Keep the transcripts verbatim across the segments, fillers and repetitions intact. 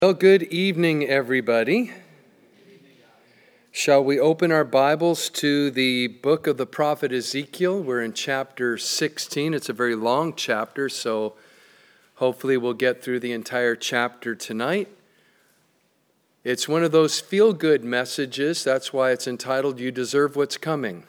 Well, good evening, everybody. Shall we open our Bibles to the book of the prophet Ezekiel? We're in chapter sixteen. It's a very long chapter, so hopefully we'll get through the entire chapter tonight. It's one of those feel-good messages. That's why it's entitled, You Deserve What's Coming.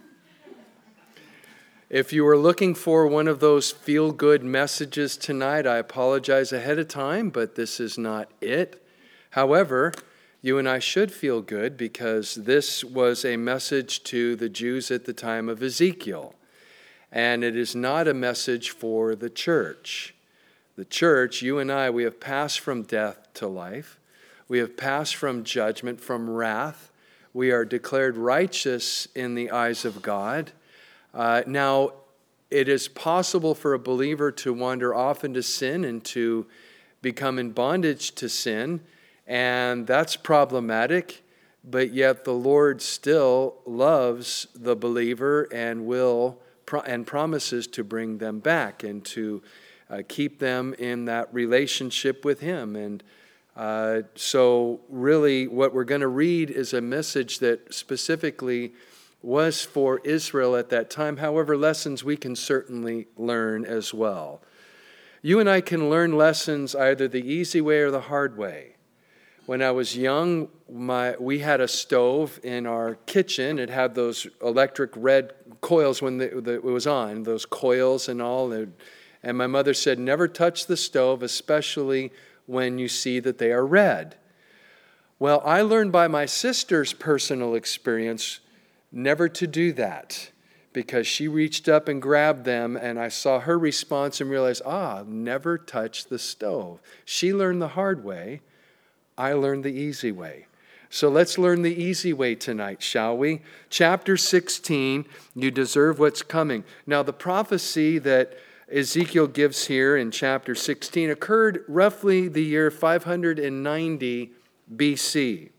If you were looking for one of those feel-good messages tonight, I apologize ahead of time, but this is not it. However, you and I should feel good because this was a message to the Jews at the time of Ezekiel. And it is not a message for the church. The church, you and I, we have passed from death to life. We have passed from judgment, from wrath. We are declared righteous in the eyes of God. Uh, now, it is possible for a believer to wander off into sin and to become in bondage to sin, and that's problematic, but yet the Lord still loves the believer and will and promises to bring them back and to uh, keep them in that relationship with Him. And uh, so really what we're going to read is a message that specifically was for Israel at that time. However, lessons we can certainly learn as well. You and I can learn lessons either the easy way or the hard way. When I was young, my we had a stove in our kitchen. It had those electric red coils when the, the, it was on, those coils and all. And my mother said, never touch the stove, especially when you see that they are red. Well, I learned by my sister's personal experience never to do that, because she reached up and grabbed them, and I saw her response and realized, ah, never touch the stove. She learned the hard way. I learned the easy way. So let's learn the easy way tonight, shall we? Chapter sixteen, you deserve what's coming. Now, the prophecy that Ezekiel gives here in chapter sixteen occurred roughly the year five hundred ninety B C,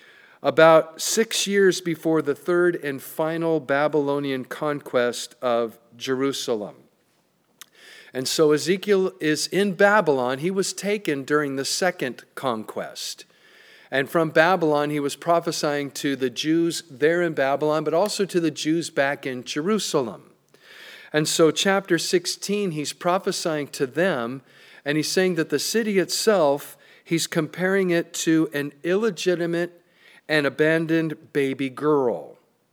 about six years before the third and final Babylonian conquest of Jerusalem. And so Ezekiel is in Babylon. He was taken during the second conquest. And from Babylon, he was prophesying to the Jews there in Babylon, but also to the Jews back in Jerusalem. And so chapter sixteen, he's prophesying to them, and he's saying that the city itself, he's comparing it to an illegitimate an abandoned baby girl.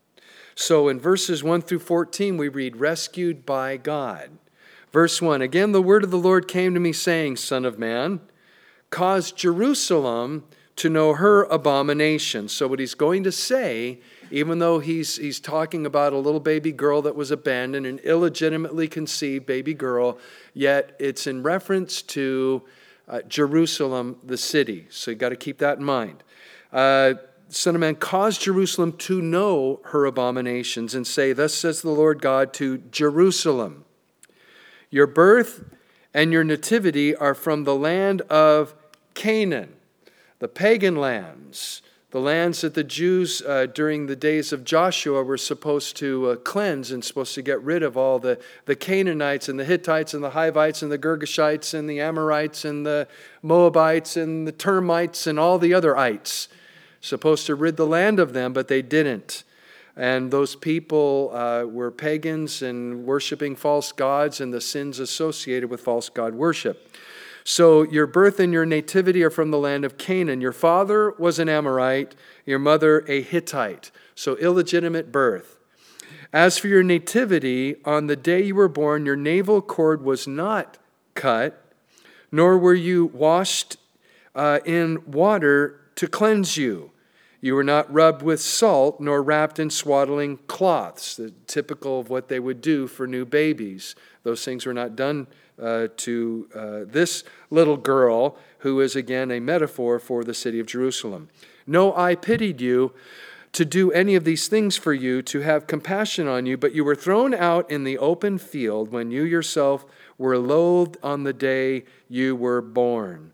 So in verses one through fourteen, we read, rescued by God. Verse one, again, the word of the Lord came to me saying, Son of man, cause Jerusalem to know her abomination. So what he's going to say, even though he's, he's talking about a little baby girl that was abandoned, an illegitimately conceived baby girl, yet it's in reference to uh, Jerusalem, the city. So you've got to keep that in mind. Uh, Son of man, cause Jerusalem to know her abominations and say, thus says the Lord God to Jerusalem, your birth and your nativity are from the land of Canaan, the pagan lands, the lands that the Jews uh, during the days of Joshua were supposed to uh, cleanse and supposed to get rid of all the, the Canaanites and the Hittites and the Hivites and the Girgashites and the Amorites and the Moabites and the Termites and all the other ites. Supposed to rid the land of them, but they didn't. And those people uh, were pagans and worshiping false gods and the sins associated with false god worship. So your birth and your nativity are from the land of Canaan. Your father was an Amorite, your mother a Hittite. So illegitimate birth. As for your nativity, on the day you were born, your navel cord was not cut, nor were you washed uh, in water to cleanse you. You were not rubbed with salt, nor wrapped in swaddling cloths, the typical of what they would do for new babies. Those things were not done uh, to uh, this little girl, who is again a metaphor for the city of Jerusalem. No, I pitied you to do any of these things for you, to have compassion on you, but you were thrown out in the open field when you yourself were loathed on the day you were born.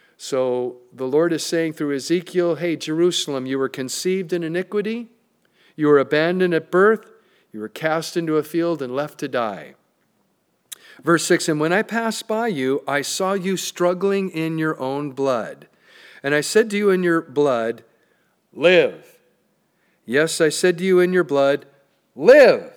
So the Lord is saying through Ezekiel, hey, Jerusalem, you were conceived in iniquity, you were abandoned at birth, you were cast into a field and left to die. Verse six, and when I passed by you, I saw you struggling in your own blood. And I said to you in your blood, live. Yes, I said to you in your blood, live.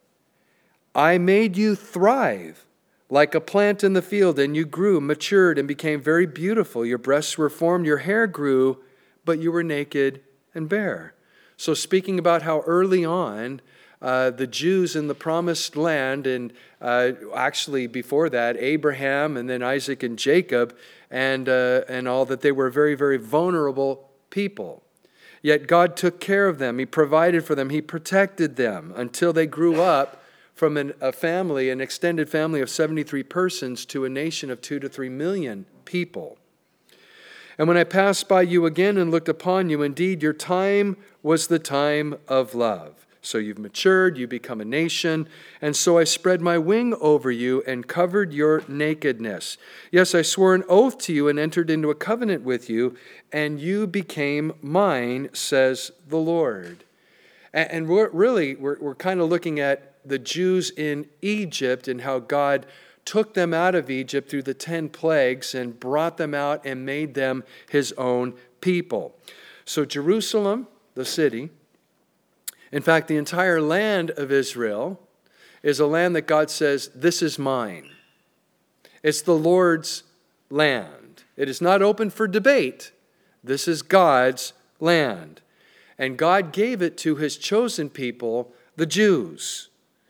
I made you thrive like a plant in the field, and you grew, matured, and became very beautiful. Your breasts were formed, your hair grew, but you were naked and bare. So speaking about how early on, uh, the Jews in the promised land, and uh, actually before that, Abraham and then Isaac and Jacob, and, uh, and all, that they were very, very vulnerable people. Yet God took care of them. He provided for them. He protected them until they grew up from an, a family, an extended family of seventy-three persons to a nation of two to three million people. And when I passed by you again and looked upon you, indeed, your time was the time of love. So you've matured, you become a nation, and so I spread my wing over you and covered your nakedness. Yes, I swore an oath to you and entered into a covenant with you, and you became mine, says the Lord. And, and we're really, we're, we're kind of looking at the Jews in Egypt and how God took them out of Egypt through the ten plagues and brought them out and made them his own people. So Jerusalem, the city, in fact, the entire land of Israel is a land that God says, this is mine. It's the Lord's land. It is not open for debate. This is God's land. And God gave it to his chosen people, the Jews.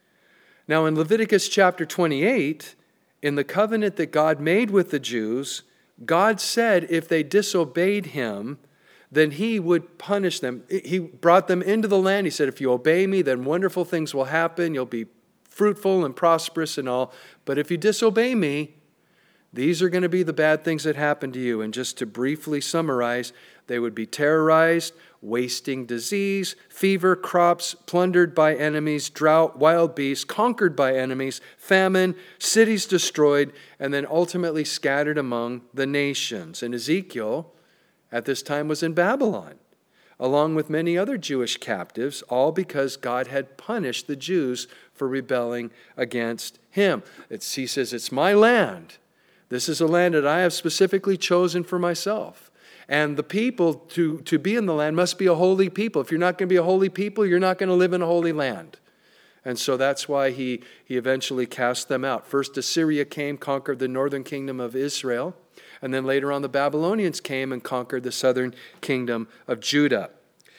Now in Leviticus chapter twenty-eight, in the covenant that God made with the Jews, God said if they disobeyed him, then he would punish them. He brought them into the land. He said, if you obey me, then wonderful things will happen. You'll be fruitful and prosperous and all. But if you disobey me, these are going to be the bad things that happen to you. And just to briefly summarize, they would be terrorized, wasting disease, fever, crops, plundered by enemies, drought, wild beasts, conquered by enemies, famine, cities destroyed, and then ultimately scattered among the nations. And Ezekiel, at this time, was in Babylon, along with many other Jewish captives, all because God had punished the Jews for rebelling against him. It's, he says, it's my land. This is a land that I have specifically chosen for myself. And the people to, to be in the land must be a holy people. If you're not going to be a holy people, you're not going to live in a holy land. And so that's why he, he eventually cast them out. First Assyria came, conquered the northern kingdom of Israel. And then later on the Babylonians came and conquered the southern kingdom of Judah.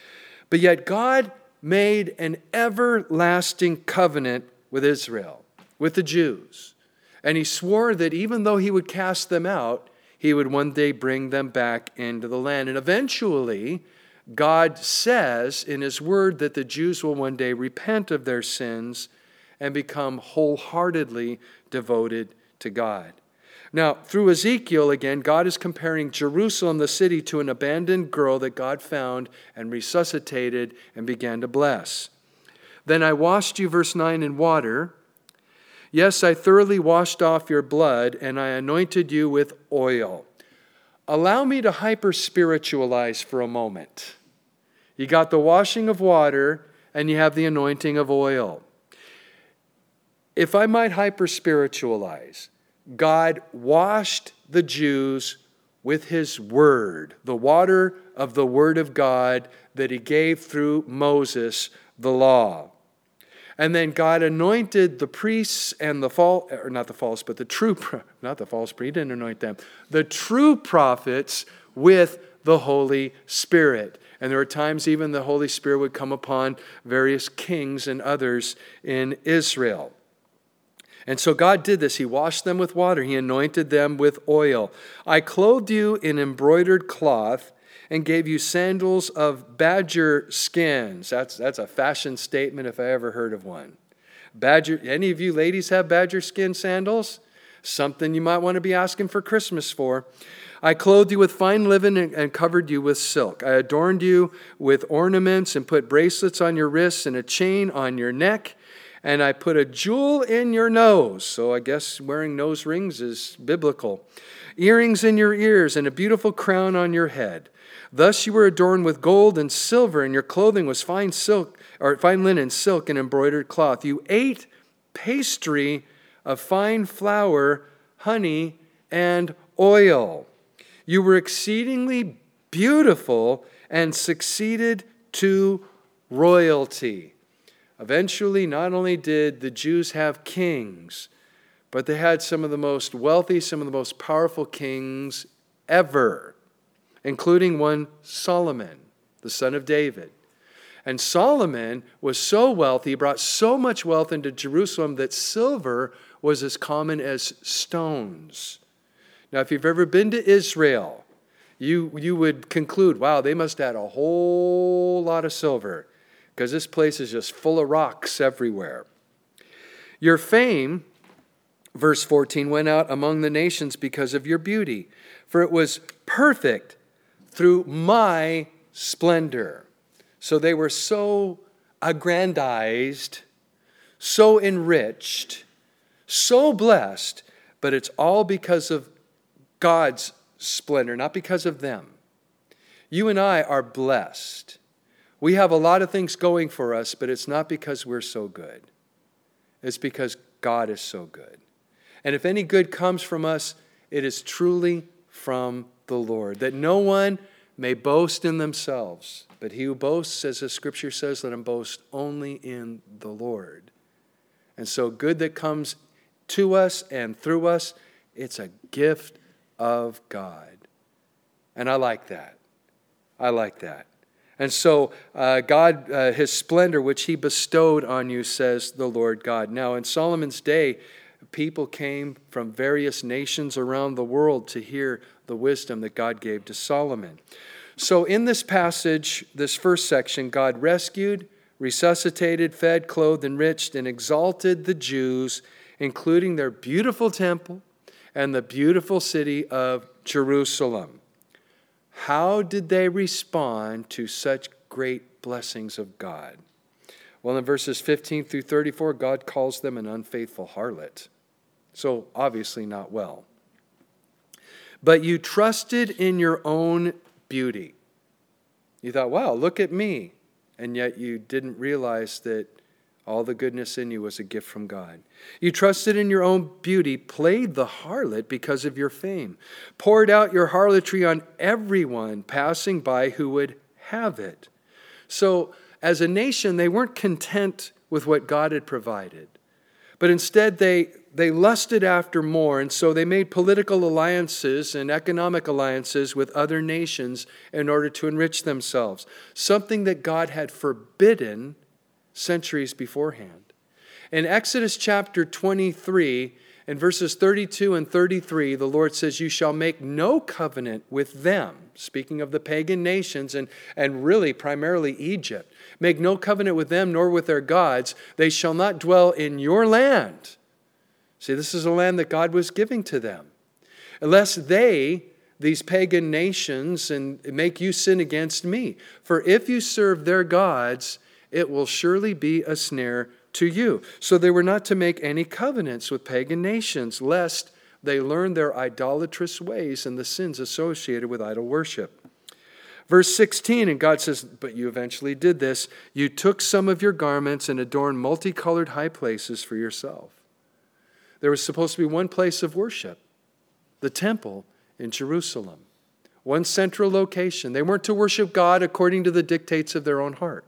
But yet God made an everlasting covenant with Israel, with the Jews. And he swore that even though he would cast them out, he would one day bring them back into the land. And eventually, God says in his word that the Jews will one day repent of their sins and become wholeheartedly devoted to God. Now, through Ezekiel, again, God is comparing Jerusalem, the city, to an abandoned girl that God found and resuscitated and began to bless. Then I washed you, verse nine, in water. Yes, I thoroughly washed off your blood, and I anointed you with oil. Allow me to hyper-spiritualize for a moment. You got the washing of water, and you have the anointing of oil. If I might hyper-spiritualize, God washed the Jews with his word, the water of the word of God that he gave through Moses, the law. And then God anointed the priests and the false, or not the false, but the true, not the false, he didn't anoint them, the true prophets with the Holy Spirit. And there were times even the Holy Spirit would come upon various kings and others in Israel. And so God did this. He washed them with water. He anointed them with oil. I clothed you in embroidered cloth and gave you sandals of badger skins. That's, that's a fashion statement if I ever heard of one. Badger. Any of you ladies have badger skin sandals? Something you might want to be asking for Christmas for. I clothed you with fine linen and covered you with silk. I adorned you with ornaments and put bracelets on your wrists and a chain on your neck. And I put a jewel in your nose. So I guess wearing nose rings is biblical. Earrings in your ears and a beautiful crown on your head. Thus you were adorned with gold and silver, and your clothing was fine silk, or fine linen, silk, and embroidered cloth. You ate pastry of fine flour, honey, and oil. You were exceedingly beautiful and succeeded to royalty. Eventually, not only did the Jews have kings, but they had some of the most wealthy, some of the most powerful kings ever, including one Solomon, the son of David. And Solomon was so wealthy, he brought so much wealth into Jerusalem that silver was as common as stones. Now, if you've ever been to Israel, you, you would conclude, wow, they must have had a whole lot of silver, because this place is just full of rocks everywhere. Your fame, verse fourteen, went out among the nations because of your beauty, for it was perfect through my splendor. So they were so aggrandized, so enriched, so blessed, but it's all because of God's splendor, not because of them. You and I are blessed. We have a lot of things going for us, but it's not because we're so good. It's because God is so good. And if any good comes from us, it is truly from the Lord, that no one may boast in themselves, but he who boasts, as the Scripture says, let him boast only in the Lord. And so good that comes to us and through us, it's a gift of God. And I like that. I like that. And so uh, God, uh, his splendor, which he bestowed on you, says the Lord God. Now, in Solomon's day, people came from various nations around the world to hear the wisdom that God gave to Solomon. So in this passage, this first section, God rescued, resuscitated, fed, clothed, enriched, and exalted the Jews, including their beautiful temple and the beautiful city of Jerusalem. How did they respond to such great blessings of God? Well, in verses fifteen through thirty-four, God calls them an unfaithful harlot. So obviously not well. But you trusted in your own beauty. You thought, wow, look at me. And yet you didn't realize that all the goodness in you was a gift from God. You trusted in your own beauty, played the harlot because of your fame, poured out your harlotry on everyone passing by who would have it. So as a nation, they weren't content with what God had provided, but instead they, they lusted after more, and so they made political alliances and economic alliances with other nations in order to enrich themselves, something that God had forbidden centuries beforehand. In Exodus chapter twenty-three, in verses thirty-two and thirty-three, the Lord says, you shall make no covenant with them. Speaking of the pagan nations and, and really primarily Egypt. Make no covenant with them nor with their gods. They shall not dwell in your land. See, this is a land that God was giving to them. Unless they, these pagan nations, and make you sin against me. For if you serve their gods, it will surely be a snare to you. So they were not to make any covenants with pagan nations, lest they learn their idolatrous ways and the sins associated with idol worship. Verse sixteen, and God says, but you eventually did this. You took some of your garments and adorned multicolored high places for yourself. There was supposed to be one place of worship, the temple in Jerusalem. One central location. They weren't to worship God according to the dictates of their own heart.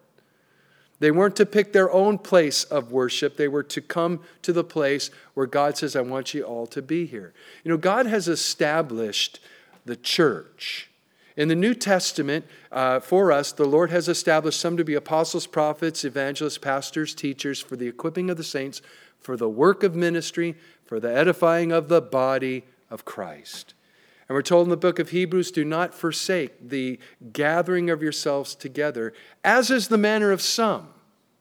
They weren't to pick their own place of worship. They were to come to the place where God says, I want you all to be here. You know, God has established the church. In the New Testament, uh, for us, the Lord has established some to be apostles, prophets, evangelists, pastors, teachers, for the equipping of the saints, for the work of ministry, for the edifying of the body of Christ. And we're told in the book of Hebrews, do not forsake the gathering of yourselves together, as is the manner of some.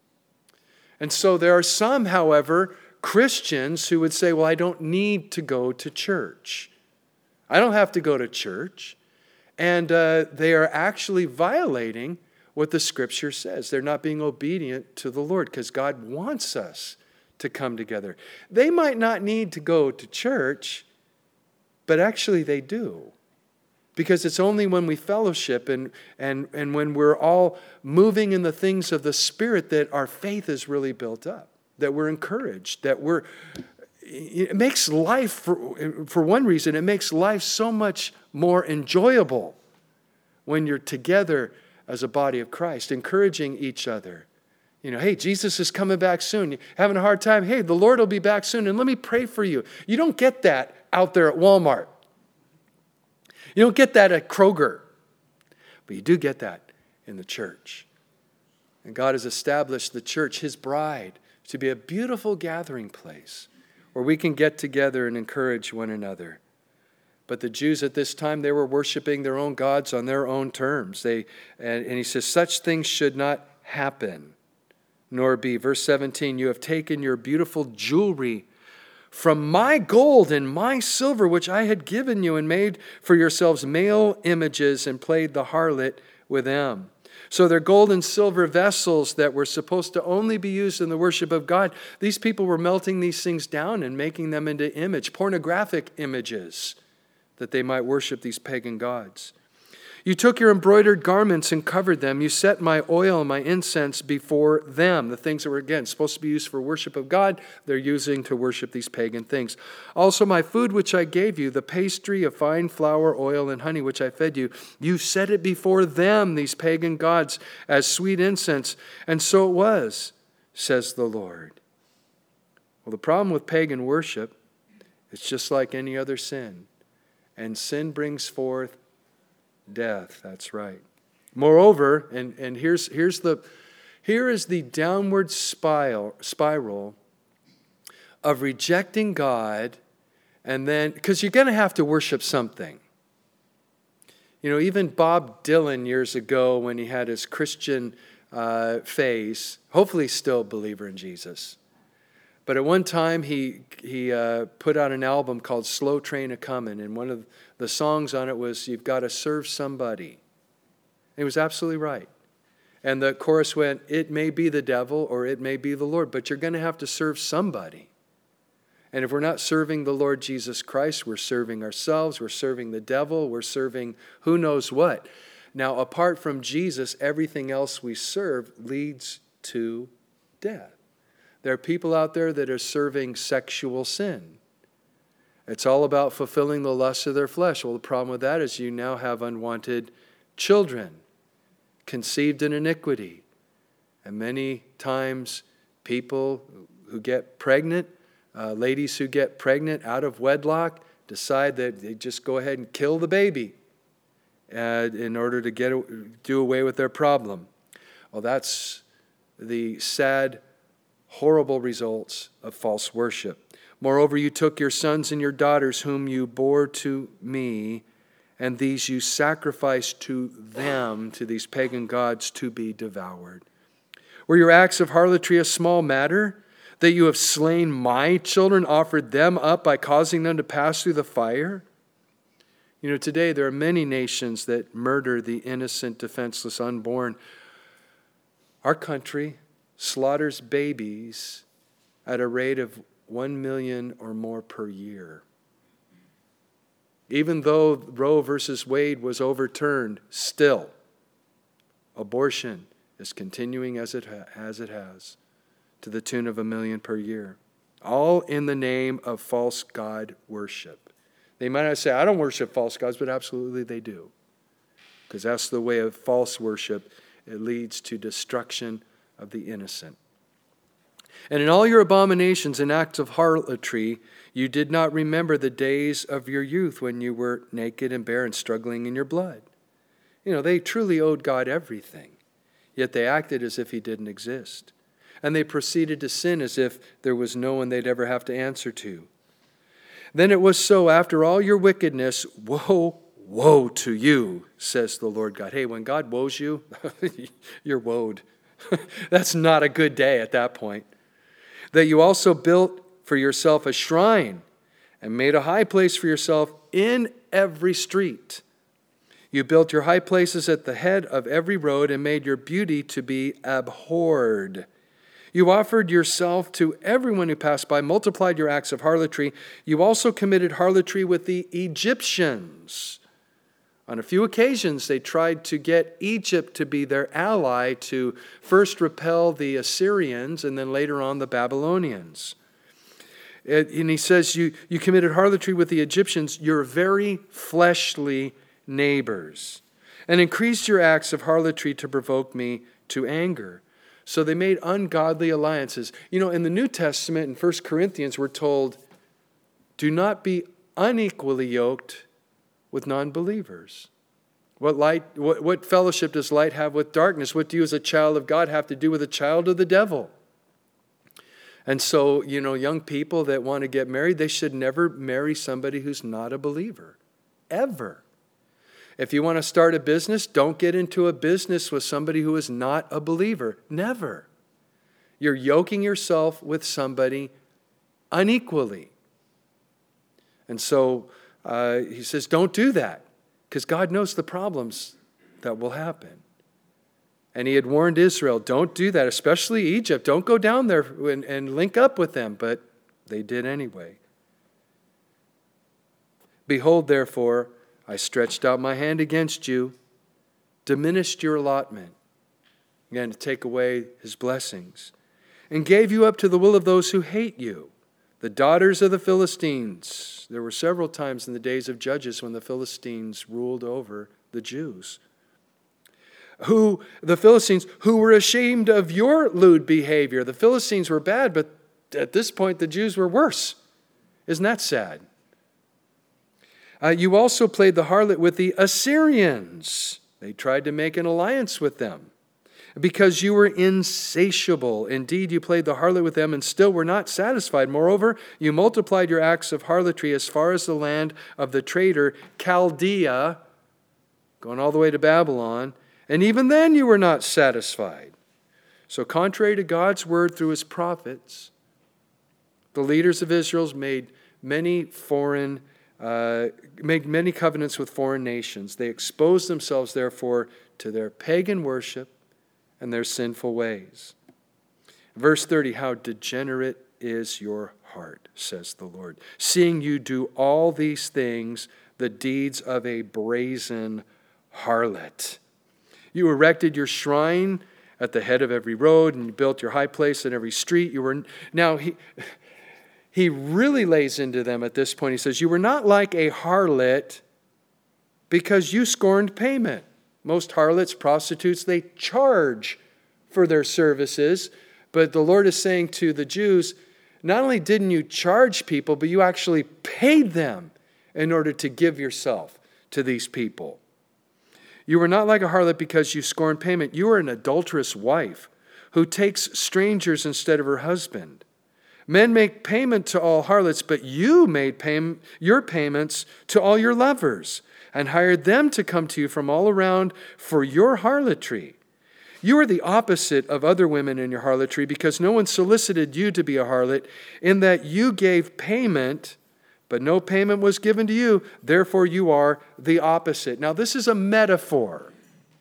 And so there are some, however, Christians who would say, well, I don't need to go to church. I don't have to go to church. And uh, they are actually violating what the Scripture says. They're not being obedient to the Lord because God wants us to come together. They might not need to go to church, but actually they do. Because it's only when we fellowship and, and, and when we're all moving in the things of the Spirit that our faith is really built up, that we're encouraged, that we're... It makes life, for, for one reason, it makes life so much more enjoyable when you're together as a body of Christ, encouraging each other. You know, hey, Jesus is coming back soon. You're having a hard time? Hey, the Lord will be back soon, and let me pray for you. You don't get that out there at Walmart. You don't get that at Kroger. But you do get that in the church. And God has established the church, His bride, to be a beautiful gathering place where we can get together and encourage one another. But the Jews at this time, they were worshiping their own gods on their own terms. They and, and he says, such things should not happen, nor be. Verse seventeen, you have taken your beautiful jewelry from my gold and my silver, which I had given you, and made for yourselves male images and played the harlot with them. So their gold and silver vessels that were supposed to only be used in the worship of God, these people were melting these things down and making them into image, pornographic images, that they might worship these pagan gods. You took your embroidered garments and covered them. You set my oil and my incense before them. The things that were, again, supposed to be used for worship of God, they're using to worship these pagan things. Also my food which I gave you, the pastry of fine flour, oil, and honey which I fed you, you set it before them, these pagan gods, as sweet incense. And so it was, says the Lord. Well, the problem with pagan worship, it's just like any other sin. And sin brings forth death. That's right. Moreover, and, and here's here's the here is the downward spiral spiral of rejecting God, and then because you're going to have to worship something. You know, even Bob Dylan years ago, when he had his Christian uh, phase, hopefully still a believer in Jesus. But at one time, he he uh, put out an album called Slow Train A-Comin', and one of the songs on it was, you've got to serve somebody. And he was absolutely right. And the chorus went, it may be the devil or it may be the Lord, but you're going to have to serve somebody. And if we're not serving the Lord Jesus Christ, we're serving ourselves, we're serving the devil, we're serving who knows what. Now, apart from Jesus, everything else we serve leads to death. There are people out there that are serving sexual sin. It's all about fulfilling the lusts of their flesh. Well, the problem with that is you now have unwanted children conceived in iniquity. And many times people who get pregnant, uh, ladies who get pregnant out of wedlock, decide that they just go ahead and kill the baby uh, in order to get do away with their problem. Well, that's the sad horrible results of false worship. Moreover, you took your sons and your daughters whom you bore to me, and these you sacrificed to them, to these pagan gods, to be devoured. Were your acts of harlotry a small matter, that you have slain my children, offered them up by causing them to pass through the fire? You know, today there are many nations that murder the innocent, defenseless, unborn. Our country slaughters babies at a rate of one million or more per year. Even though Roe versus Wade was overturned, still, abortion is continuing as it, ha- as it has, to the tune of a million per year. All in the name of false god worship. They might not say, I don't worship false gods, but absolutely they do. Because that's the way of false worship. It leads to destruction of the innocent. And in all your abominations and acts of harlotry, you did not remember the days of your youth when you were naked and bare and struggling in your blood. You know, they truly owed God everything, yet they acted as if he didn't exist. And they proceeded to sin as if there was no one they'd ever have to answer to. Then it was so, after all your wickedness, woe, woe to you, says the Lord God. Hey, when God woes you, you're woed. That's not a good day at that point. That you also built for yourself a shrine and made a high place for yourself in every street. You built your high places at the head of every road and made your beauty to be abhorred. You offered yourself to everyone who passed by, multiplied your acts of harlotry. You also committed harlotry with the Egyptians. On a few occasions, they tried to get Egypt to be their ally to first repel the Assyrians and then later on the Babylonians. And he says, you, you committed harlotry with the Egyptians, your very fleshly neighbors. and increased your acts of harlotry to provoke me to anger. So they made ungodly alliances. You know, in the New Testament, in First Corinthians, we're told, do not be unequally yoked with non-believers. What light, what, what fellowship does light have with darkness? What do you as a child of God have to do with a child of the devil? And so, you know, young people that want to get married, they should never marry somebody who's not a believer. Ever. If you want to start a business, don't get into a business with somebody who is not a believer. Never. You're yoking yourself with somebody unequally. And so uh, he says, don't do that, because God knows the problems that will happen. And he had warned Israel, don't do that, especially Egypt. Don't go down there and, and link up with them. But they did anyway. Behold, therefore, I stretched out my hand against you, diminished your allotment, again, to take away his blessings, and gave you up to the will of those who hate you, the daughters of the Philistines. There were several times in the days of Judges when the Philistines ruled over the Jews. Who, the Philistines, who were ashamed of your lewd behavior. The Philistines were bad, but at this point the Jews were worse. Isn't that sad? Uh, you also played the harlot with the Assyrians. They tried to make an alliance with them because you were insatiable. Indeed, you played the harlot with them and still were not satisfied. Moreover, you multiplied your acts of harlotry as far as the land of the traitor Chaldea, going all the way to Babylon, and even then you were not satisfied. So contrary to God's word through his prophets, the leaders of Israel made many foreign Uh, made many covenants with foreign nations. They exposed themselves, therefore, to their pagan worship and their sinful ways. Verse thirty, how degenerate is your heart, says the Lord, seeing you do all these things, the deeds of a brazen harlot. You erected your shrine at the head of every road, and you built your high place in every street. You were now he. He really lays into them at this point. He says, you were not like a harlot because you scorned payment. Most harlots, prostitutes, they charge for their services. But the Lord is saying to the Jews, not only didn't you charge people, but you actually paid them in order to give yourself to these people. You were not like a harlot because you scorned payment. You were an adulterous wife who takes strangers instead of her husband. Men make payment to all harlots, but you made pay- your payments to all your lovers and hired them to come to you from all around for your harlotry. You are the opposite of other women in your harlotry because no one solicited you to be a harlot, in that you gave payment, but no payment was given to you. Therefore, you are the opposite. Now, this is a metaphor.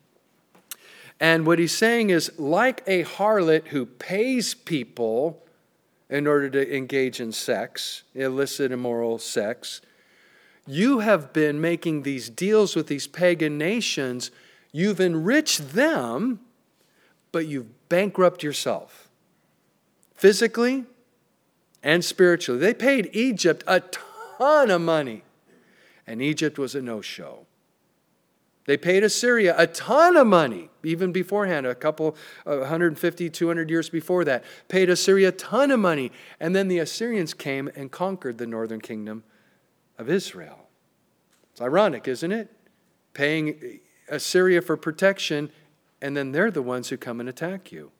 And what he's saying is, like a harlot who pays people in order to engage in sex, illicit, immoral sex, you have been making these deals with these pagan nations. You've enriched them, but you've bankrupted yourself, physically and spiritually. They paid Egypt a ton of money, and Egypt was a no-show. They paid Assyria a ton of money, even beforehand, a couple, uh, one hundred fifty, two hundred years before that. Paid Assyria a ton of money. And then the Assyrians came and conquered the northern kingdom of Israel. It's ironic, isn't it? Paying Assyria for protection, and then they're the ones who come and attack you.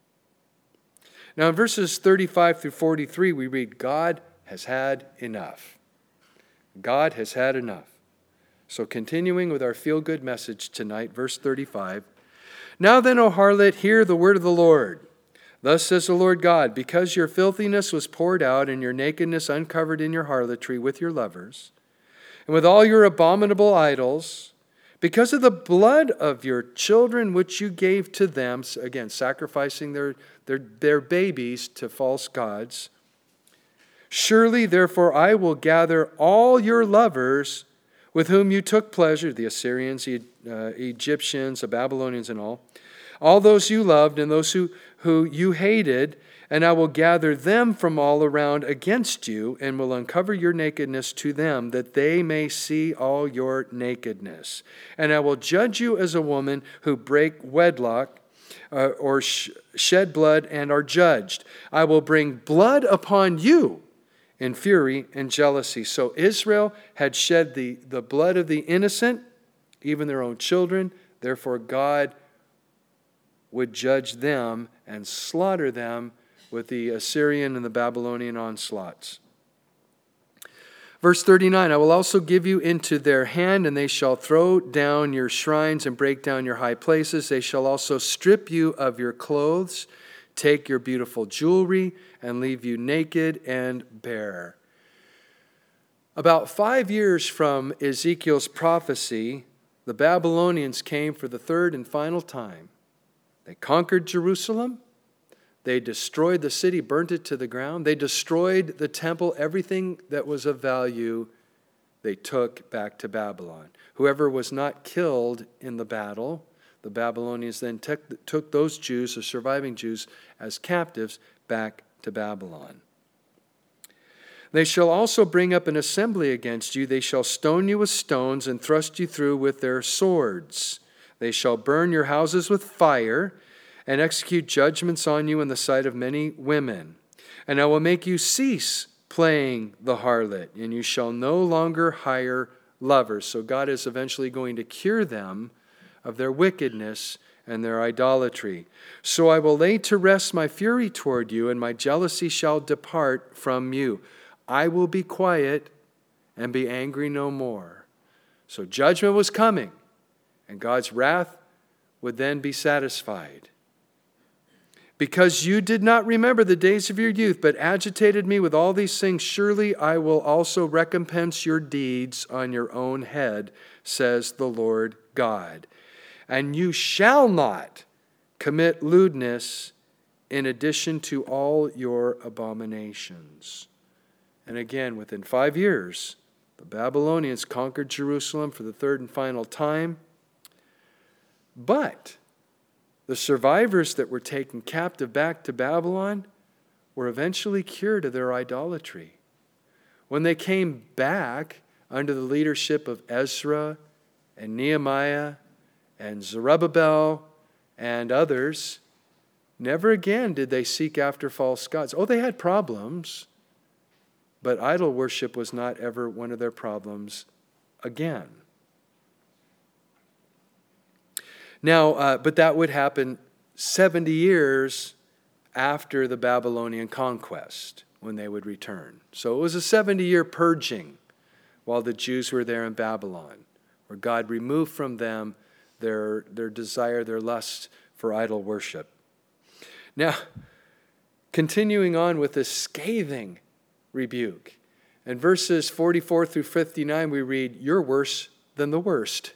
Now in verses thirty-five through forty-three, we read, God has had enough. God has had enough. So continuing with our feel-good message tonight, verse thirty-five. Now then, O harlot, hear the word of the Lord. Thus says the Lord God, because your filthiness was poured out and your nakedness uncovered in your harlotry with your lovers, and with all your abominable idols, because of the blood of your children which you gave to them, again, sacrificing their, their, their babies to false gods, surely, therefore, I will gather all your lovers with whom you took pleasure, the Assyrians, the uh, Egyptians, the Babylonians, and all. all those you loved and those who, who you hated, and I will gather them from all around against you and will uncover your nakedness to them, that they may see all your nakedness. And I will judge you as a woman who break wedlock uh, or sh- shed blood and are judged. I will bring blood upon you in fury and jealousy. So Israel had shed the, the blood of the innocent, even their own children. Therefore God would judge them and slaughter them with the Assyrian and the Babylonian onslaughts. Verse thirty-nine, I will also give you into their hand, and they shall throw down your shrines and break down your high places. They shall also strip you of your clothes, take your beautiful jewelry, and leave you naked and bare. About five years from Ezekiel's prophecy, the Babylonians came for the third and final time. They conquered Jerusalem. They destroyed the city, burnt it to the ground. They destroyed the temple. Everything that was of value, they took back to Babylon. Whoever was not killed in the battle, the Babylonians then took, took those Jews, the surviving Jews, as captives back to Babylon. They shall also bring up an assembly against you. They shall stone you with stones and thrust you through with their swords. They shall burn your houses with fire and execute judgments on you in the sight of many women. And I will make you cease playing the harlot, and you shall no longer hire lovers. So God is eventually going to cure them of their wickedness and their idolatry. So I will lay to rest my fury toward you, and my jealousy shall depart from you. I will be quiet and be angry no more. So judgment was coming, and God's wrath would then be satisfied. Because you did not remember the days of your youth, but agitated me with all these things, surely I will also recompense your deeds on your own head, says the Lord God. And you shall not commit lewdness in addition to all your abominations. And again, within five years, the Babylonians conquered Jerusalem for the third and final time. But the survivors that were taken captive back to Babylon were eventually cured of their idolatry. When they came back under the leadership of Ezra and Nehemiah and Zerubbabel and others, never again did they seek after false gods. Oh, they had problems, but idol worship was not ever one of their problems again. Now, uh, but that would happen seventy years after the Babylonian conquest, when they would return. So it was a seventy-year purging while the Jews were there in Babylon, where God removed from them their, their desire, their lust for idol worship. Now, continuing on with this scathing rebuke, in verses forty-four through fifty-nine, we read, "You're worse than the worst.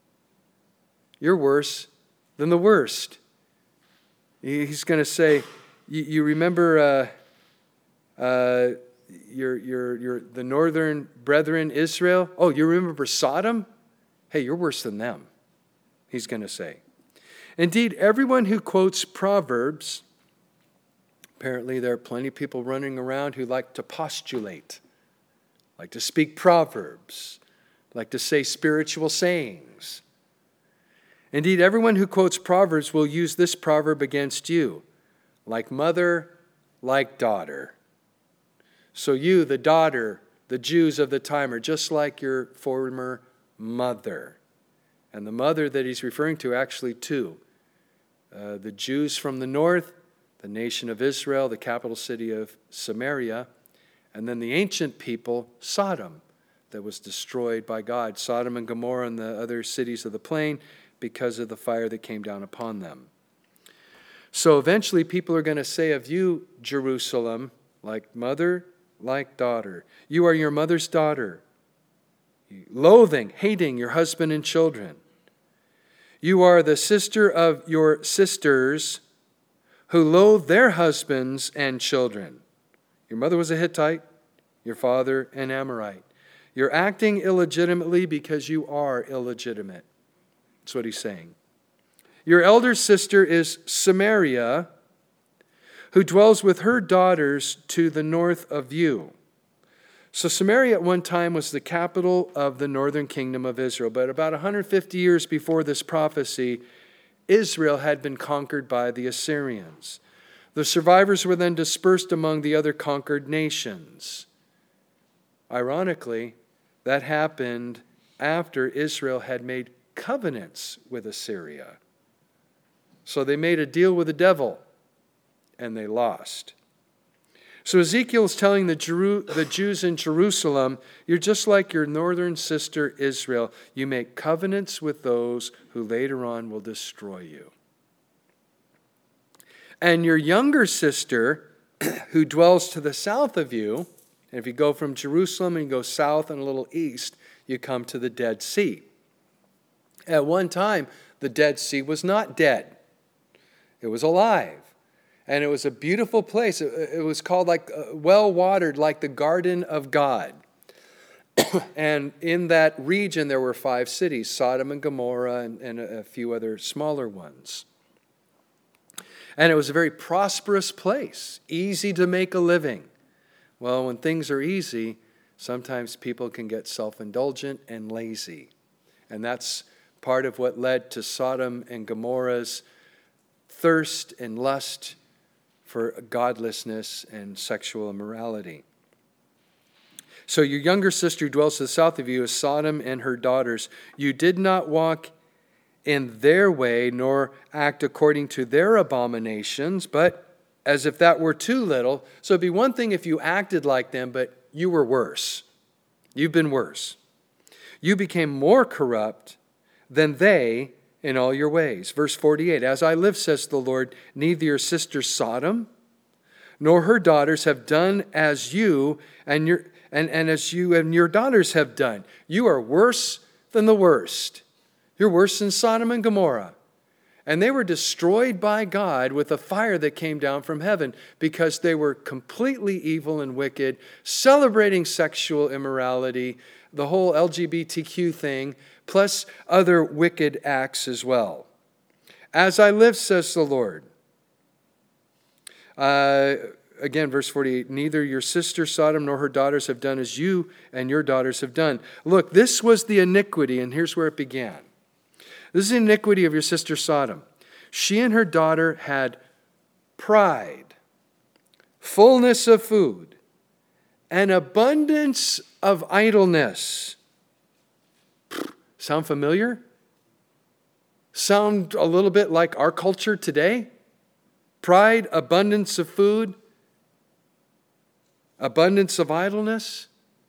You're worse than the worst." He's going to say, you, you remember uh, uh, your, your, your, the northern brethren, Israel? Oh, you remember Sodom? Hey, you're worse than them, he's going to say. Indeed, everyone who quotes Proverbs, apparently there are plenty of people running around who like to postulate, like to speak proverbs, like to say spiritual sayings. Indeed, everyone who quotes Proverbs will use this proverb against you, like mother, like daughter. So you, the daughter, the Jews of the time, are just like your former mother. And the mother that he's referring to, actually two. Uh, the Jews from the north, the nation of Israel, the capital city of Samaria, and then the ancient people, Sodom, that was destroyed by God. Sodom and Gomorrah and the other cities of the plain, because of the fire that came down upon them. So eventually people are going to say of you, Jerusalem, like mother, like daughter. You are your mother's daughter, loathing, hating your husband and children. You are the sister of your sisters who loathe their husbands and children. Your mother was a Hittite, your father an Amorite. You're acting illegitimately because you are illegitimate. That's what he's saying. Your elder sister is Samaria, who dwells with her daughters to the north of you. So Samaria at one time was the capital of the northern kingdom of Israel. But about one hundred fifty years before this prophecy, Israel had been conquered by the Assyrians. The survivors were then dispersed among the other conquered nations. Ironically, that happened after Israel had made covenants with Assyria. So they made a deal with the devil, and they lost. So Ezekiel is telling the, Jeru- the Jews in Jerusalem, you're just like your northern sister Israel. You make covenants with those who later on will destroy you. And your younger sister, who dwells to the south of you, and if you go from Jerusalem and you go south and a little east, you come to the Dead Sea. At one time, the Dead Sea was not dead. It was alive. And it was a beautiful place. It was called like uh, well-watered, like the Garden of God. And in that region, there were five cities, Sodom and Gomorrah and, and a, a few other smaller ones. And it was a very prosperous place, easy to make a living. Well, when things are easy, sometimes people can get self-indulgent and lazy. And that's part of what led to Sodom and Gomorrah's thirst and lust for godlessness and sexual immorality. So your younger sister who dwells to the south of you is Sodom and her daughters. You did not walk in their way, nor act according to their abominations, but as if that were too little. So it'd be one thing if you acted like them, but you were worse. You've been worse. You became more corrupt than they in all your ways. Verse forty-eight, as I live, says the Lord, neither your sister Sodom nor her daughters have done as you and your and, and as you and your daughters have done. You are worse than the worst. You're worse than Sodom and Gomorrah. And they were destroyed by God with a fire that came down from heaven because they were completely evil and wicked, celebrating sexual immorality, the whole L G B T Q thing, plus other wicked acts as well. As I live, says the Lord. Uh, again, verse forty-eight, neither your sister Sodom nor her daughters have done as you and your daughters have done. Look, this was the iniquity, and here's where it began. This is the iniquity of your sister Sodom. She and her daughter had pride, fullness of food, and abundance of idleness. Sound familiar? Sound a little bit like our culture today? Pride, abundance of food, abundance of idleness.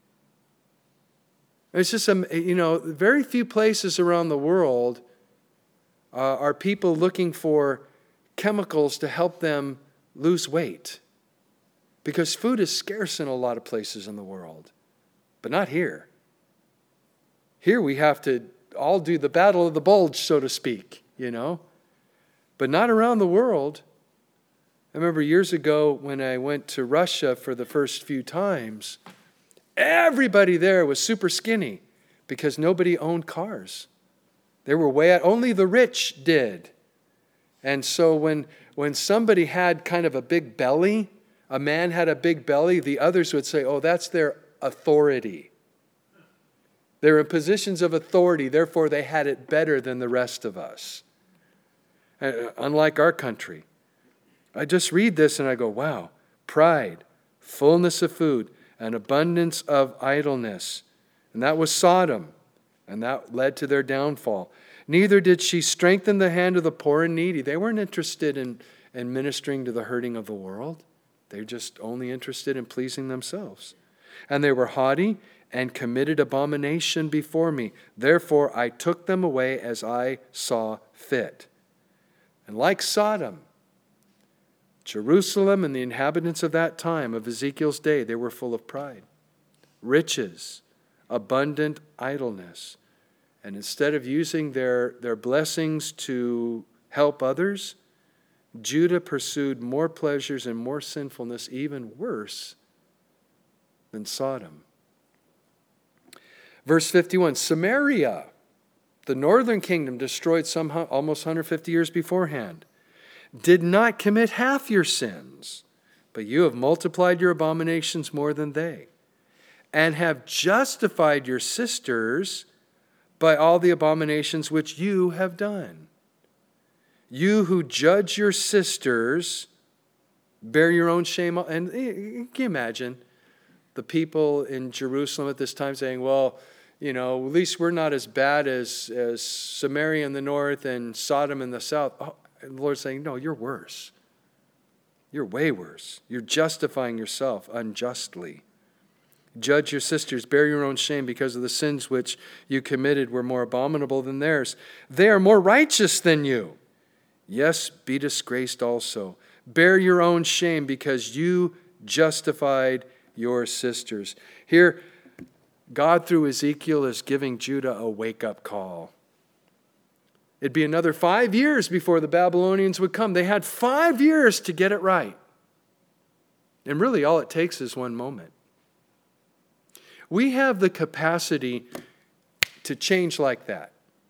It's just, you know, very few places around the world uh, are people looking for chemicals to help them lose weight. Because food is scarce in a lot of places in the world, but not here. Here we have to all do the battle of the bulge, so to speak, you know. But not around the world. I remember years ago when I went to Russia for the first few times, everybody there was super skinny because nobody owned cars. They were way out. Only the rich did. And so when, when somebody had kind of a big belly, a man had a big belly, the others would say, oh, that's their authority. They're in positions of authority, therefore they had it better than the rest of us. Uh, unlike our country. I just read this and I go, wow, pride, fullness of food, and abundance of idleness. And that was Sodom, and that led to their downfall. Neither did she strengthen the hand of the poor and needy. They weren't interested in, in ministering to the hurting of the world. They're just only interested in pleasing themselves. And they were haughty and committed abomination before me. Therefore I took them away as I saw fit. And like Sodom, Jerusalem and the inhabitants of that time, of Ezekiel's day, they were full of pride, riches, abundant idleness. And instead of using their, their blessings to help others, Judah pursued more pleasures and more sinfulness, even worse than Sodom. Verse fifty-one, Samaria the northern kingdom destroyed some almost one hundred fifty years beforehand, did not commit half your sins, but you have multiplied your abominations more than they, and have justified your sisters by all the abominations which you have done. You who judge your sisters bear your own shame. And can you imagine the people in Jerusalem at this time saying, well, you know, at least we're not as bad as, as Samaria in the north and Sodom in the south. Oh, and the Lord's saying, no, you're worse. You're way worse. You're justifying yourself unjustly. Judge your sisters, bear your own shame, because of the sins which you committed were more abominable than theirs. They are more righteous than you. Yes, be disgraced also. Bear your own shame, because you justified your sisters. Here, God through Ezekiel is giving Judah a wake-up call. It'd be another five years before the Babylonians would come. They had five years to get it right. And really all it takes is one moment. We have the capacity to change like that.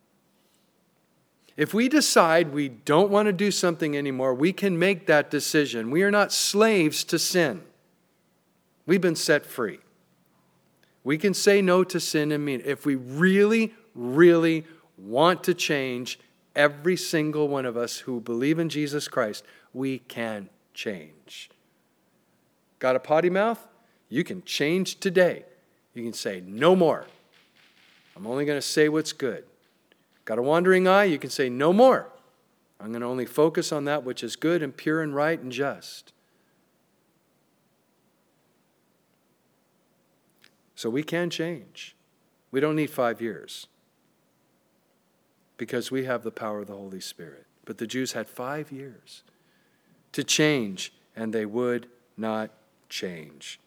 If we decide we don't want to do something anymore, we can make that decision. We are not slaves to sin. We've been set free. We can say no to sin and mean it. If we really, really want to change, every single one of us who believe in Jesus Christ, we can change. Got a potty mouth? You can change today. You can say, no more. I'm only going to say what's good. Got a wandering eye? You can say, no more. I'm going to only focus on that which is good and pure and right and just. So we can change. We don't need five years because we have the power of the Holy Spirit. But the Jews had five years to change, and they would not change.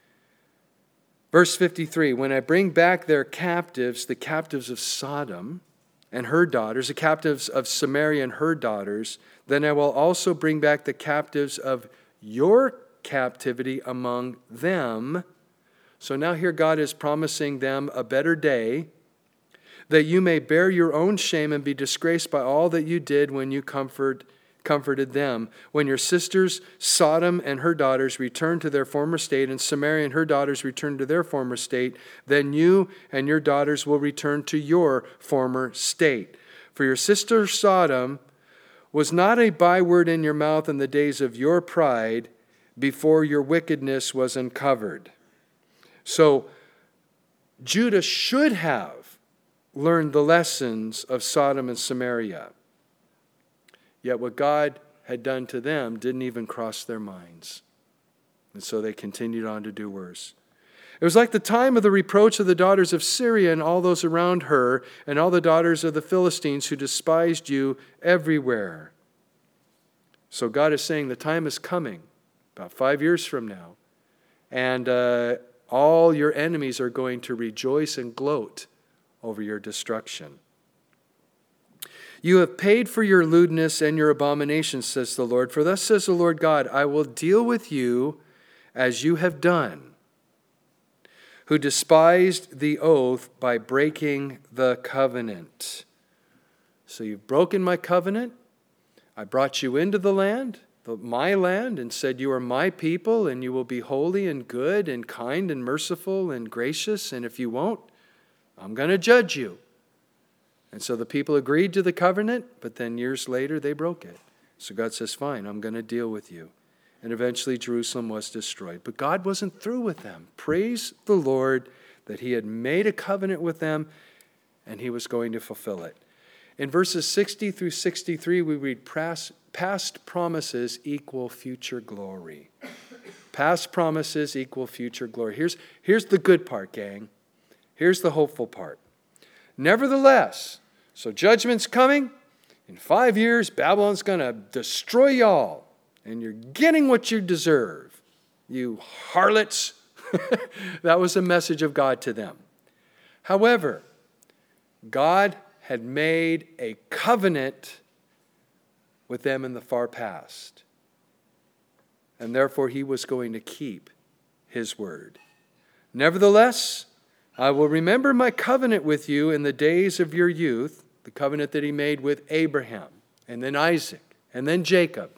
Verse fifty-three, when I bring back their captives, the captives of Sodom and her daughters, the captives of Samaria and her daughters, then I will also bring back the captives of your captivity among them. So now here God is promising them a better day, that you may bear your own shame and be disgraced by all that you did when you comfort, comforted them. When your sisters, Sodom and her daughters, return to their former state, and Samaria and her daughters return to their former state, then you and your daughters will return to your former state. For your sister Sodom was not a byword in your mouth in the days of your pride, before your wickedness was uncovered. So Judah should have learned the lessons of Sodom and Samaria. Yet what God had done to them didn't even cross their minds. And so they continued on to do worse. It was like the time of the reproach of the daughters of Syria and all those around her, and all the daughters of the Philistines who despised you everywhere. So God is saying the time is coming, about five years from now, and uh, all your enemies are going to rejoice and gloat over your destruction. You have paid for your lewdness and your abominations, says the Lord. For thus says the Lord God, I will deal with you as you have done, who despised the oath by breaking the covenant. So you've broken my covenant. I brought you into the land, the, my land, and said you are my people, and you will be holy and good and kind and merciful and gracious. And if you won't, I'm going to judge you. And so the people agreed to the covenant, but then years later they broke it. So God says, fine, I'm going to deal with you. And eventually Jerusalem was destroyed. But God wasn't through with them. Praise the Lord that he had made a covenant with them and he was going to fulfill it. In verses sixty through sixty-three, we read past, past promises equal future glory. Past promises equal future glory. Here's, here's the good part, gang. Here's the hopeful part. Nevertheless, so judgment's coming. In five years, Babylon's going to destroy y'all. And you're getting what you deserve, you harlots. That was a message of God to them. However, God had made a covenant with them in the far past. And therefore, he was going to keep his word. Nevertheless, I will remember my covenant with you in the days of your youth, the covenant that he made with Abraham, and then Isaac, and then Jacob.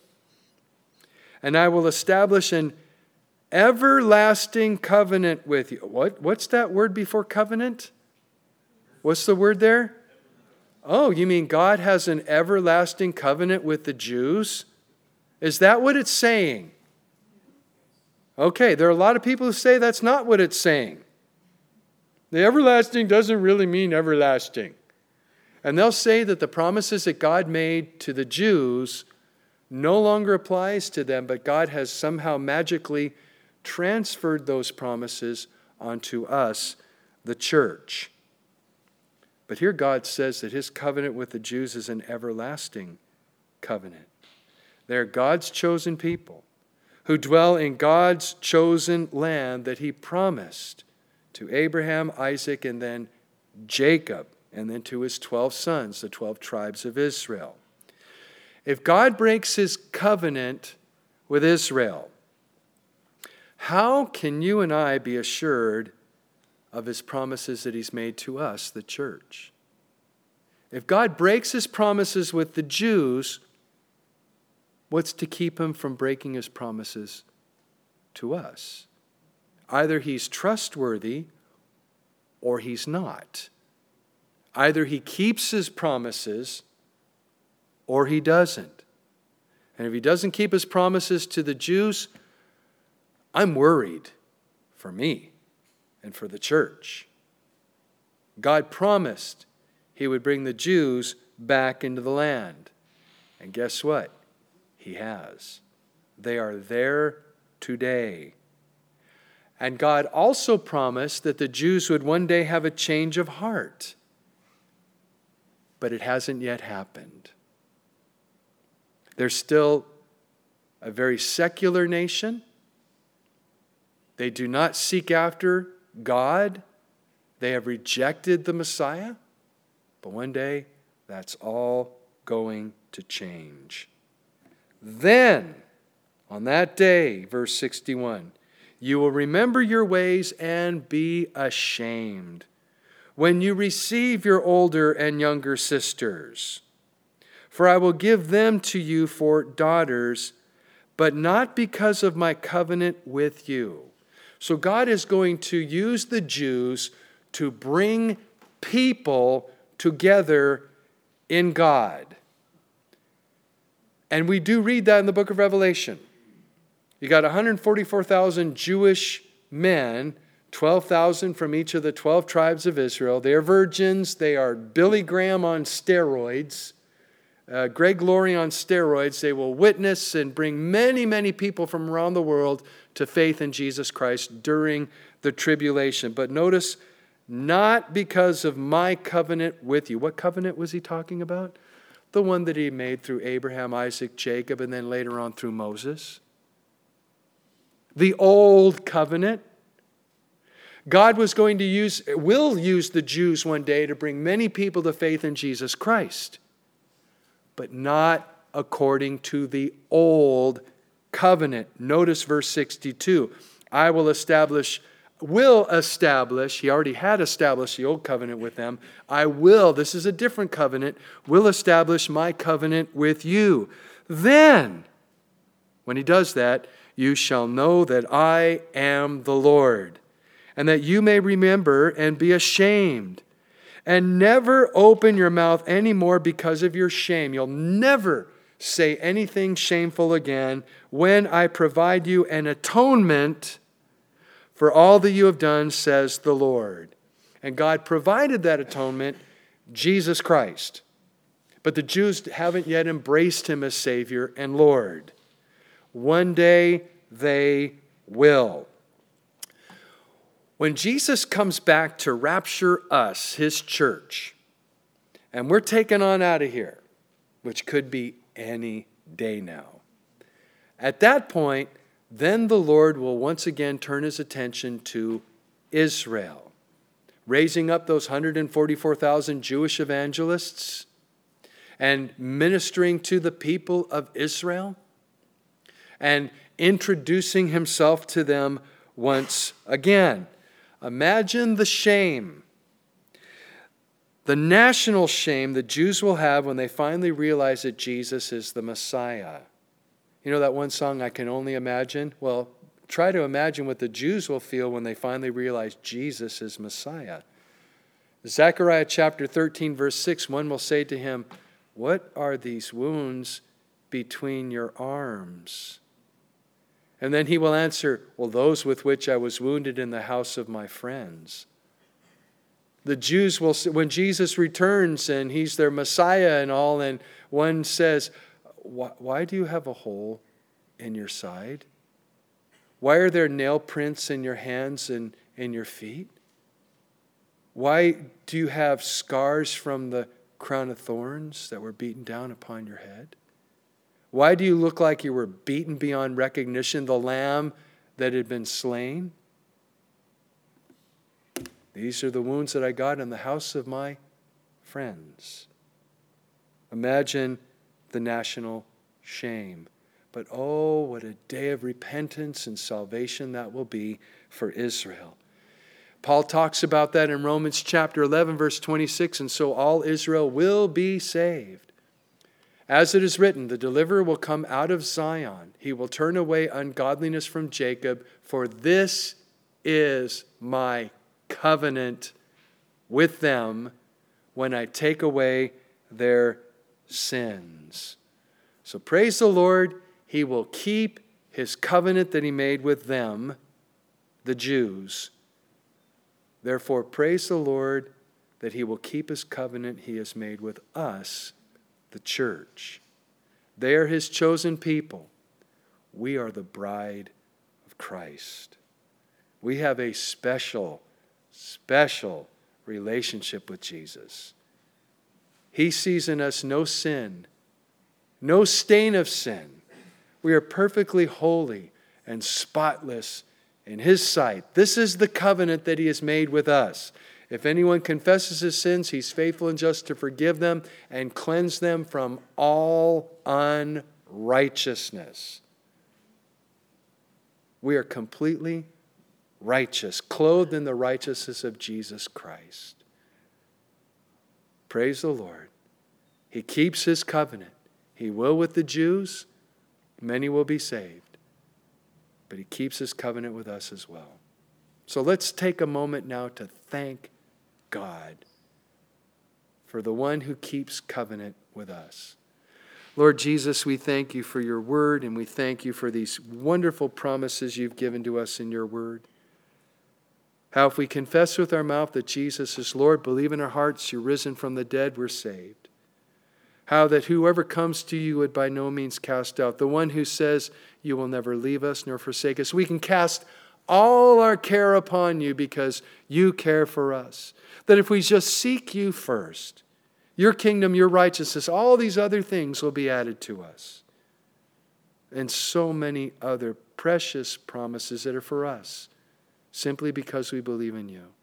And I will establish an everlasting covenant with you. What? What's that word before covenant? What's the word there? Oh, you mean God has an everlasting covenant with the Jews? Is that what it's saying? Okay, there are a lot of people who say that's not what it's saying. The everlasting doesn't really mean everlasting. And they'll say that the promises that God made to the Jews no longer applies to them, but God has somehow magically transferred those promises onto us, the church. But here God says that his covenant with the Jews is an everlasting covenant. They're God's chosen people who dwell in God's chosen land that he promised to Abraham, Isaac, and then Jacob, and then to his twelve sons, the twelve tribes of Israel. If God breaks his covenant with Israel, how can you and I be assured of his promises that he's made to us, the church? If God breaks his promises with the Jews, what's to keep him from breaking his promises to us? Either he's trustworthy or he's not. Either he keeps his promises or he doesn't. And if he doesn't keep his promises to the Jews, I'm worried for me and for the church. God promised he would bring the Jews back into the land. And guess what? He has. They are there today. And God also promised that the Jews would one day have a change of heart. But it hasn't yet happened. They're still a very secular nation. They do not seek after God. They have rejected the Messiah. But one day, that's all going to change. Then, on that day, verse sixty-one, you will remember your ways and be ashamed when you receive your older and younger sisters. For I will give them to you for daughters, but not because of my covenant with you. So God is going to use the Jews to bring people together in God. And we do read that in the book of Revelation. You got one hundred forty-four thousand Jewish men, twelve thousand from each of the twelve tribes of Israel. They are virgins. They are Billy Graham on steroids. Uh, Greg Laurie on steroids. They will witness and bring many, many people from around the world to faith in Jesus Christ during the tribulation. But notice, not because of my covenant with you. What covenant was he talking about? The one that he made through Abraham, Isaac, Jacob, and then later on through Moses. The old covenant. God was going to use, will use the Jews one day to bring many people to faith in Jesus Christ. But not according to the old covenant. Notice verse sixty-two. I will establish, will establish, he already had established the old covenant with them. I will, this is a different covenant, will establish my covenant with you. Then, when he does that, you shall know that I am the Lord, and that you may remember and be ashamed, and never open your mouth anymore because of your shame. You'll never say anything shameful again when I provide you an atonement for all that you have done, says the Lord. And God provided that atonement, Jesus Christ. But the Jews haven't yet embraced him as Savior and Lord. One day they will. When Jesus comes back to rapture us, his church, and we're taken on out of here, which could be any day now, at that point, then the Lord will once again turn his attention to Israel, raising up those one hundred forty-four thousand Jewish evangelists and ministering to the people of Israel and introducing himself to them once again. Imagine the shame, the national shame the Jews will have when they finally realize that Jesus is the Messiah. You know that one song, I Can Only Imagine? Well, try to imagine what the Jews will feel when they finally realize Jesus is Messiah. Zechariah chapter thirteen, verse six, one will say to him, "What are these wounds between your arms?" And then he will answer, "Well, those with which I was wounded in the house of my friends." The Jews will, when Jesus returns and he's their Messiah and all, and one says, why, why do you have a hole in your side? Why are there nail prints in your hands and in your feet? Why do you have scars from the crown of thorns that were beaten down upon your head? Why do you look like you were beaten beyond recognition, the lamb that had been slain? These are the wounds that I got in the house of my friends. Imagine the national shame. But oh, what a day of repentance and salvation that will be for Israel. Paul talks about that in Romans chapter eleven, verse twenty-six, and so all Israel will be saved. As it is written, the deliverer will come out of Zion. He will turn away ungodliness from Jacob, for this is my covenant with them when I take away their sins. So praise the Lord, he will keep his covenant that he made with them, the Jews. Therefore, praise the Lord that he will keep his covenant he has made with us, the church. They are his chosen people. We are the bride of Christ. We have a special, special relationship with Jesus. He sees in us no sin, no stain of sin. We are perfectly holy and spotless in his sight. This is the covenant that he has made with us. If anyone confesses his sins, he's faithful and just to forgive them and cleanse them from all unrighteousness. We are completely righteous, clothed in the righteousness of Jesus Christ. Praise the Lord. He keeps his covenant. He will with the Jews. Many will be saved. But he keeps his covenant with us as well. So let's take a moment now to thank God for the one who keeps covenant with us. Lord Jesus, we thank you for your word, and we thank you for these wonderful promises you've given to us in your word. How if we confess with our mouth that Jesus is Lord, believe in our hearts you're risen from the dead, we're saved. How that whoever comes to you would by no means cast out. The one who says you will never leave us nor forsake us. We can cast all our care upon you because you care for us. That if we just seek you first, your kingdom, your righteousness, all these other things will be added to us. And so many other precious promises that are for us, simply because we believe in you.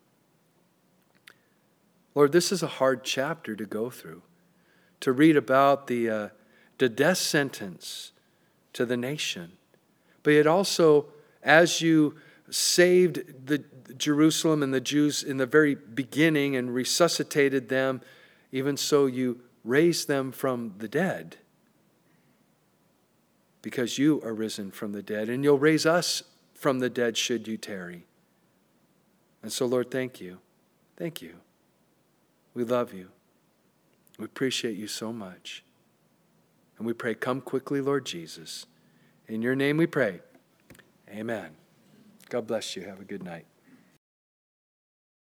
Lord, this is a hard chapter to go through, to read about the, uh, the death sentence to the nation. But yet also, as you saved the Jerusalem and the Jews in the very beginning and resuscitated them, even so you raised them from the dead, because you are risen from the dead, and you'll raise us from the dead should you tarry. And so, Lord, thank you. Thank you. We love you. We appreciate you so much. And we pray, come quickly, Lord Jesus. In your name we pray. Amen. God bless you. Have a good night.